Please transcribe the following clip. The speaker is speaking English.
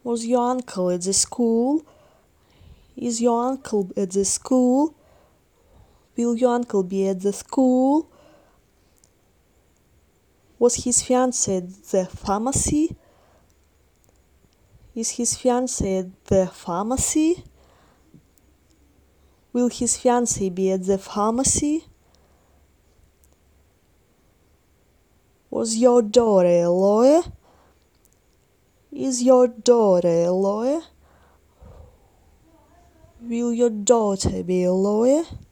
Was your uncle at the school? Is your uncle at the school? Will your uncle be at the school? Was his fiancée at the pharmacy? Is his fiancée at the pharmacy? Will his fiancée be at the pharmacy? Was your daughter a lawyer? Is your daughter a lawyer? Will your daughter be a lawyer?